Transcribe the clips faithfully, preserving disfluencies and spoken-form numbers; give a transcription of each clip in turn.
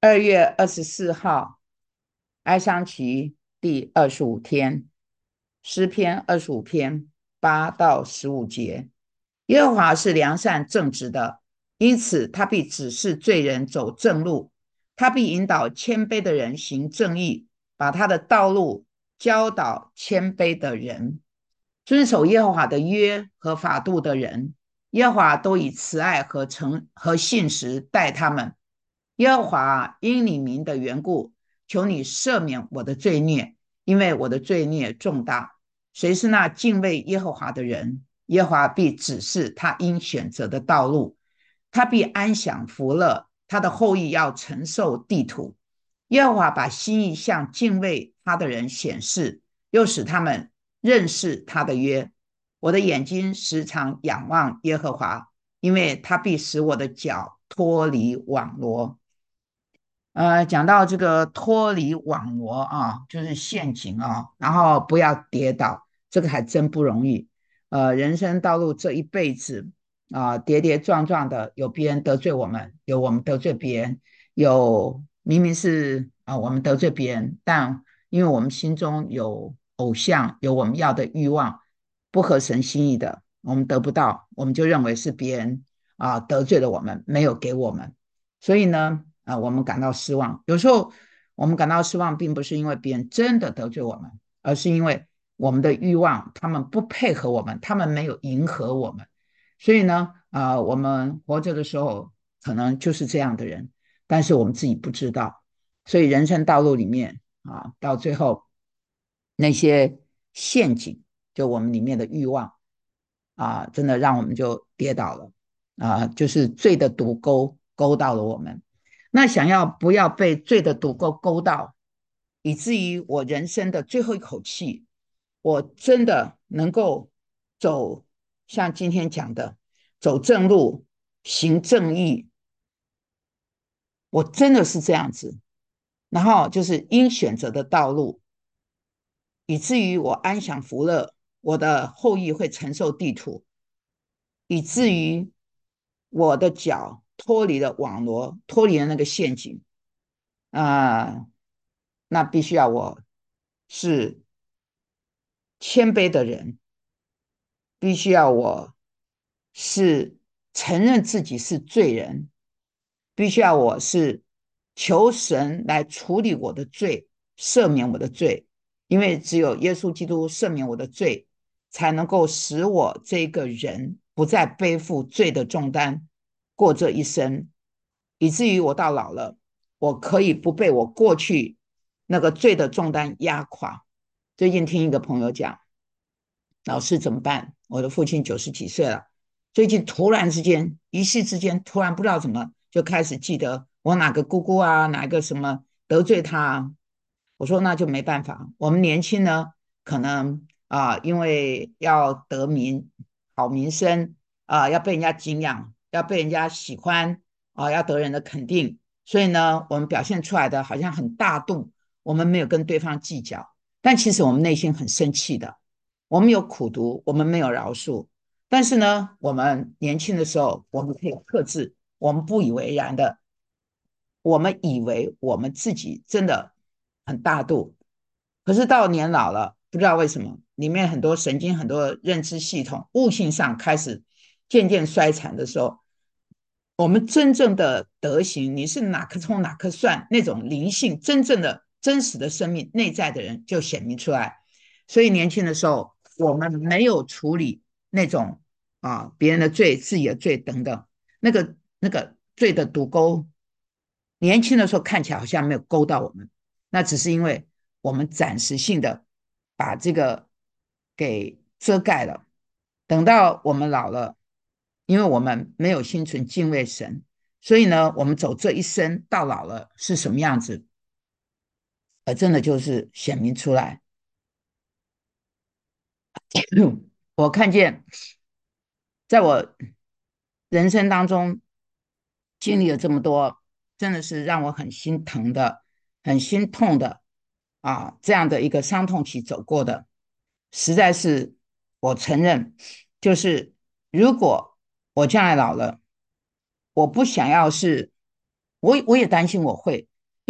二月二十四号，哀伤期第二十五天，诗篇二十五篇八到十五节。耶和华是良善正直的，因此他必指示罪人走正路，他必引导谦卑的人行正义，把他的道路教导谦卑的人。遵守耶和华的约和法度的人，耶和华都以慈爱和诚和信实待他们。耶和华因你名的缘故，求你赦免我的罪孽，因为我的罪孽重大。谁是那敬畏耶和华的人？耶和华必指示他应选择的道路，他必安享福乐，他的后裔要承受地土。耶和华把心意向敬畏他的人显示，又使他们认识他的约。我的眼睛时常仰望耶和华，因为他必使我的脚脱离网罗。呃，讲到这个脱离网罗啊，就是陷阱啊，然后不要跌倒，这个还真不容易。呃，人生道路这一辈子啊，跌跌撞撞的，有别人得罪我们，有我们得罪别人，有明明是啊我们得罪别人，但因为我们心中有偶像，有我们要的欲望，不合神心意的，我们得不到，我们就认为是别人啊得罪了我们，没有给我们。所以呢，啊、呃我们感到失望。有时候我们感到失望，并不是因为别人真的得罪我们，而是因为我们的欲望，他们不配合我们，他们没有迎合我们。所以呢，啊、呃我们活着的时候，可能就是这样的人，但是我们自己不知道。所以人生道路里面啊，到最后那些陷阱，就我们里面的欲望啊，真的让我们就跌倒了啊，就是罪的毒钩勾到了我们。那想要不要被罪的毒钩勾到，以至于我人生的最后一口气，我真的能够走像今天讲的，走正路，行正义，我真的是这样子。然后就是应选择的道路，以至于我安享福乐，我的后裔会承受地土，以至于我的脚脱离了网罗，脱离了那个陷阱啊、呃那必须要我是谦卑的人，必须要我是承认自己是罪人，必须要我是求神来处理我的罪，赦免我的罪，因为只有耶稣基督赦免我的罪，才能够使我这个人不再背负罪的重担，过这一生，以至于我到老了，我可以不被我过去那个罪的重担压垮。最近听一个朋友讲，老师怎么办？我的父亲九十几岁了，最近突然之间，一夕之间，突然不知道怎么就开始记得我哪个姑姑啊，哪个什么得罪他啊。我说那就没办法，我们年轻呢，可能啊、呃因为要得名好名声啊、呃要被人家敬仰，要被人家喜欢啊、呃要得人的肯定，所以呢，我们表现出来的好像很大度，我们没有跟对方计较，但其实我们内心很生气的。我们有苦读，我们没有饶恕，但是呢，我们年轻的时候，我们可以克制，我们不以为然的，我们以为我们自己真的很大度，可是到年老了，不知道为什么，里面很多神经、很多认知系统、悟性上开始渐渐衰残的时候，我们真正的德行，你是哪颗葱哪颗蒜，那种灵性，真正的真实的生命内在的人就显明出来。所以年轻的时候，我们没有处理那种啊别人的罪、自己的罪等等，那个那个罪的毒钩，年轻的时候看起来好像没有勾到我们，那只是因为我们暂时性的把这个给遮盖了。等到我们老了，因为我们没有心存敬畏神，所以呢，我们走这一生到老了是什么样子，呃，真的就是显明出来。我看见，在我人生当中经历了这么多，真的是让我很心疼的、很心痛的啊，这样的一个伤痛期走过的，实在是我承认，就是如果我将来老了，我不想要是，我我也担心我会。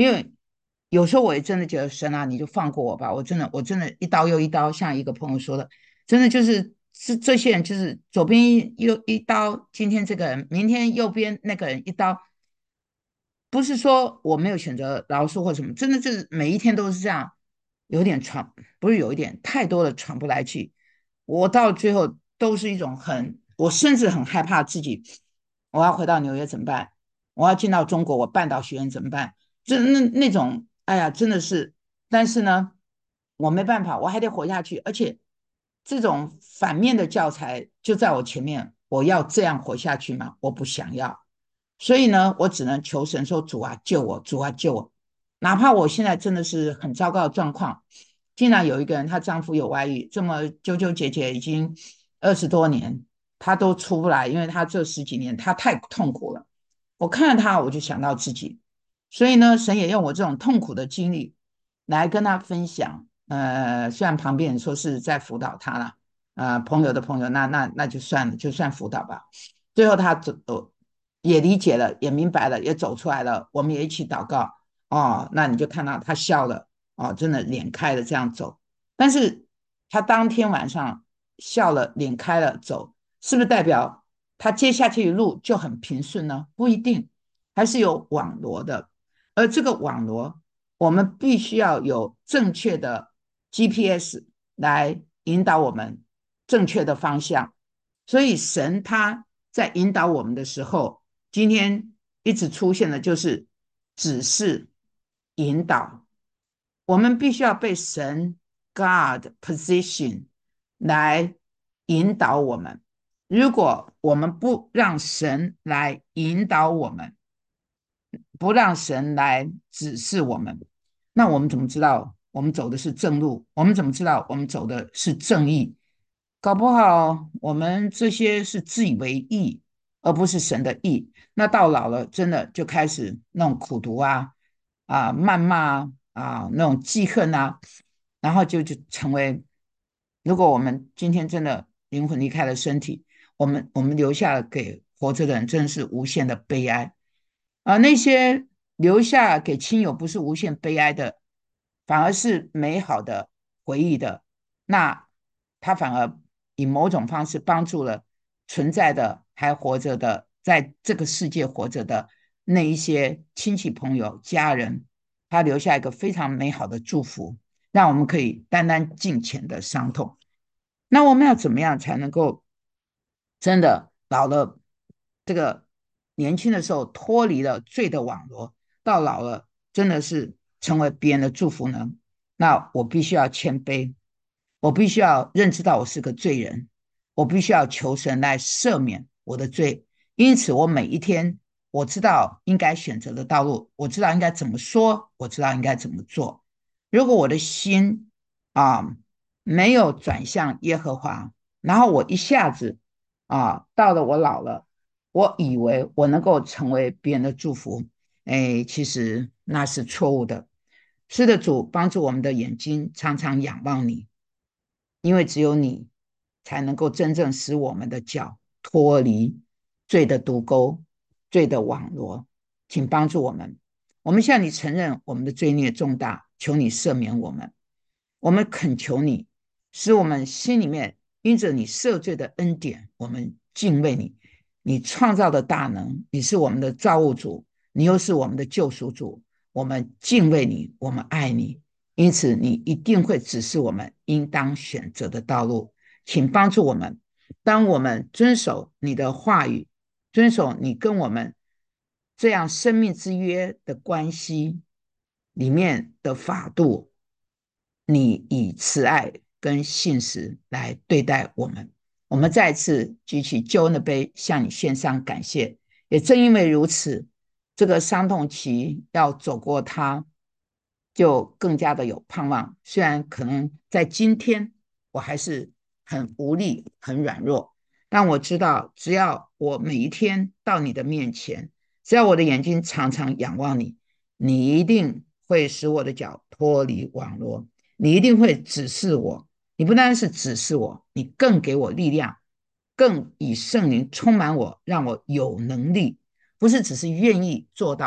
因为有时候我也真的觉得神啊，你就放过我吧，我真的我真的一刀又一刀，像一个朋友说的，真的就是是这些人就是左边又一刀，今天这个人，明天右边那个人一刀，不是说我没有选择饶恕或什么，真的就是每一天都是这样，有点喘，不是有一点太多的喘不来气。我到最后都是一种很，我甚至很害怕自己，我要回到纽约怎么办？我要进到中国，我半岛学院怎么办？就那那种，哎呀，真的是，但是呢，我没办法，我还得活下去，而且这种反面的教材就在我前面，我要这样活下去吗？我不想要。所以呢，我只能求神说：“主啊，救我！主啊，救我！”哪怕我现在真的是很糟糕的状况，竟然有一个人，她丈夫有外遇，这么纠纠结结已经二十多年，她都出不来，因为她这十几年她太痛苦了。我看到她，我就想到自己，所以呢，神也用我这种痛苦的经历来跟她分享。呃，虽然旁边人说是在辅导她了，呃，朋友的朋友，那那那就算了，就算辅导吧。最后她走，也理解了，也明白了，也走出来了，我们也一起祷告。哦，那你就看到他笑了，哦，真的脸开了这样走。但是他当天晚上笑了，脸开了走，是不是代表他接下去的路就很平顺呢？不一定，还是有网罗的。而这个网罗，我们必须要有正确的 G P S 来引导我们正确的方向。所以神他在引导我们的时候，今天一直出现的就是指示、引导。我们必须要被神 God position 来引导我们。如果我们不让神来引导我们，不让神来指示我们，那我们怎么知道我们走的是正路？我们怎么知道我们走的是正义？搞不好我们这些是自以为义，而不是神的义。那到老了，真的就开始那种苦读啊、啊谩骂啊、啊那种记恨啊，然后就就成为，如果我们今天真的灵魂离开了身体，我们我们留下给活着的人，真的是无限的悲哀。啊，那些留下给亲友不是无限悲哀的，反而是美好的回忆的。那他反而以某种方式帮助了存在的还活着的，在这个世界活着的那一些亲戚朋友、家人，他留下一个非常美好的祝福，让我们可以单单尽前的伤痛。那我们要怎么样才能够真的老了，这个年轻的时候脱离了罪的网罗，到老了真的是成为别人的祝福呢？那我必须要谦卑，我必须要认知到我是个罪人，我必须要求神来赦免我的罪。因此，我每一天我知道应该选择的道路，我知道应该怎么说，我知道应该怎么做。如果我的心啊没有转向耶和华，然后我一下子啊，到了我老了，我以为我能够成为别人的祝福，哎，其实那是错误的。是的，主帮助我们的眼睛常常仰望你，因为只有你才能够真正使我们的脚脱离罪的毒钩、罪的网罗。请帮助我们，我们向你承认我们的罪孽重大，求你赦免我们。我们恳求你，使我们心里面因着你赦罪的恩典，我们敬畏你。你创造的大能，你是我们的造物主，你又是我们的救赎主。我们敬畏你，我们爱你，因此你一定会指示我们应当选择的道路。请帮助我们，当我们遵守你的话语，遵守你跟我们这样生命之约的关系里面的法度，你以慈爱跟信实来对待我们。我们再次举起救恩的杯，向你献上感谢。也正因为如此，这个伤痛期要走过它，就更加的有盼望。虽然可能在今天我还是很无力、很软弱，但我知道，只要我每一天到你的面前，只要我的眼睛常常仰望你，你一定会使我的脚脱离网络，你一定会指示我。你不单是指示我，你更给我力量，更以圣灵充满我，让我有能力，不是只是愿意做到，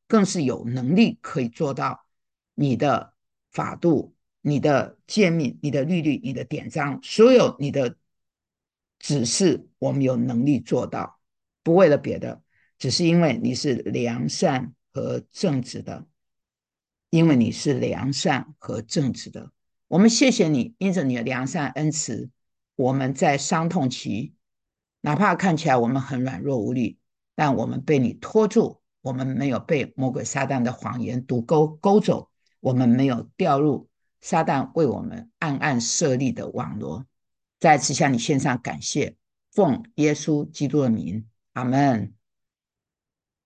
更是有能力可以做到你的法度、你的诫命、你的律律、你的典章，所有你的指示，我们有能力做到，不为了别的，只是因为你是良善和正直的，因为你是良善和正直的。我们谢谢你，因着你的良善恩慈，我们在伤痛期，哪怕看起来我们很软弱无力，但我们被你拖住，我们没有被魔鬼撒旦的谎言毒钩勾走，我们没有掉入撒旦为我们暗暗设立的网罗。再次向你献上感谢，奉耶稣基督的名，阿们。